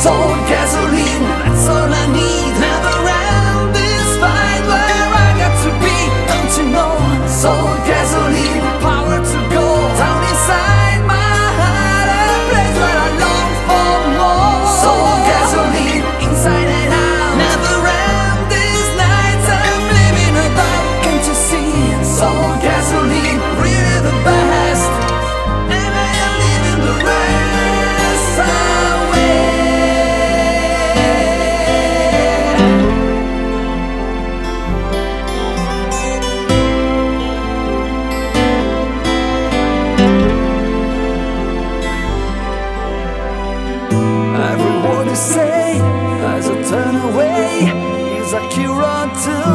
Soul gasoline, that's all I need. Never end this fight where I got to be. Don't you know? Soul gasoline, power to go down inside my heart, a place where I long for more. Soul gasoline, inside and out. Never end these nights I'm living above. Can't you see? Soul gasoline, really the best. And I am leaving the rest away. Every word you say as I turn away is a cure to